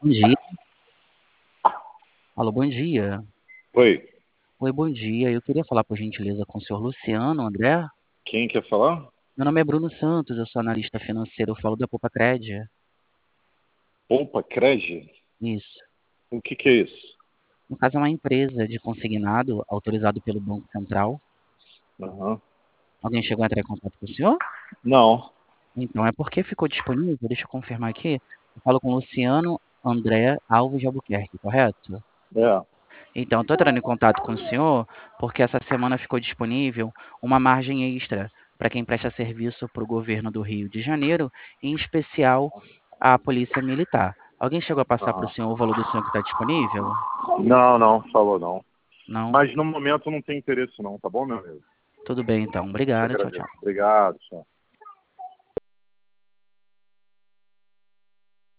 Bom dia. Alô, bom dia. Oi, Oi, bom dia. Eu queria falar, por gentileza, com o senhor Luciano André. quem quer falar? Meu nome é Bruno Santos, eu sou analista financeiro, eu falo da Poupa Cred. Opa, Crege? Isso. O que é isso? No caso, é uma empresa de consignado autorizado pelo Banco Central. Aham. Alguém chegou a entrar em contato com o senhor? Não, Então, é porque ficou disponível, deixa eu confirmar aqui. Eu falo com o Luciano André Alves de Albuquerque, correto? é. Então, estou entrando em contato com o senhor porque essa semana ficou disponível uma margem extra para quem presta serviço para o governo do Rio de Janeiro, em especial a Polícia Militar. Alguém chegou a passar para o Aham. senhor o valor do senhor que está disponível? Não, falou não. Não? Mas no momento não tem interesse não, tá bom, meu amigo? Tudo bem, então. Te Obrigado. Tchau, agradeço. tchau. Obrigado, tchau.